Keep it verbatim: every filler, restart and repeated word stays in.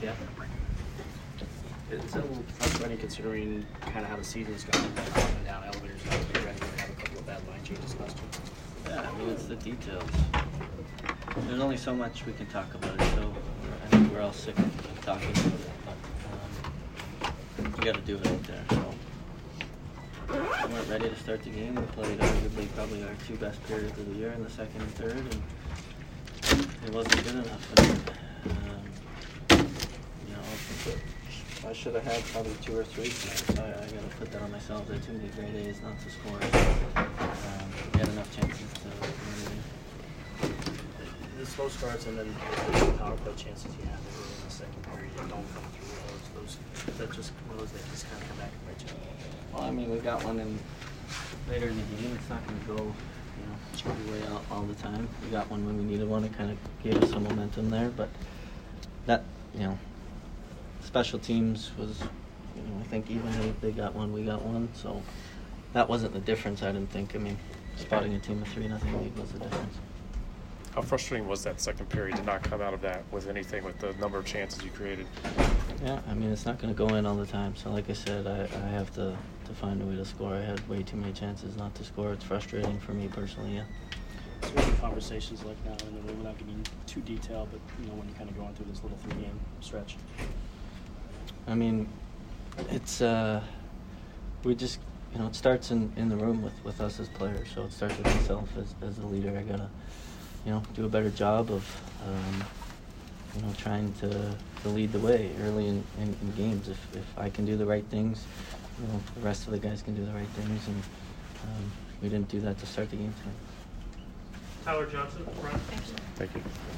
Yeah. It's a little frustrating considering kind of how the season's gone, up and down elevators. Now we're ready to have a couple of bad line changes last year. Yeah, I mean, it's the details. There's only so much we can talk about it, so I think we're all sick of talking about it, but um, you got to do it out there. So we weren't ready to start the game. We played arguably probably our two best periods of the year in the second and third, and it wasn't good enough. And, um, you know, I should have had probably two or three tonight, so I, I got to put that on myself. There are too many great A's not to score. Um, we had enough chances to win. The slow starts and then the power play chances you have in the second period don't come through. Those, those that just those that just kind of come back and bite you. Well, I mean, we got one in later in the game. It's not going to go, you know, every way all, all the time. We got one when we needed one. It kind of gave us some momentum there, but that, you know. Special teams was, you know, I think even they, they got one, we got one, so that wasn't the difference, I didn't think. I mean, spotting a team of three nothing lead was the difference. How frustrating was that second period to not come out of that with anything with the number of chances you created? Yeah, I mean, it's not going to go in all the time, so like I said, I, I have to, to find a way to score. I had way too many chances not to score. It's frustrating for me personally, yeah. So what are the conversations like now? I know we're not getting too detailed, but, you know, when you're kind of going through this little three-game stretch. I mean, it's, uh, we just, you know, it starts in, in the room with, with us as players. So it starts with myself as, as a leader. I got to, you know, do a better job of, um, you know, trying to, to lead the way early in, in, in games. If, if I can do the right things, you know, the rest of the guys can do the right things. And um, we didn't do that to start the game tonight. Tyler Johnson, front. Thank you.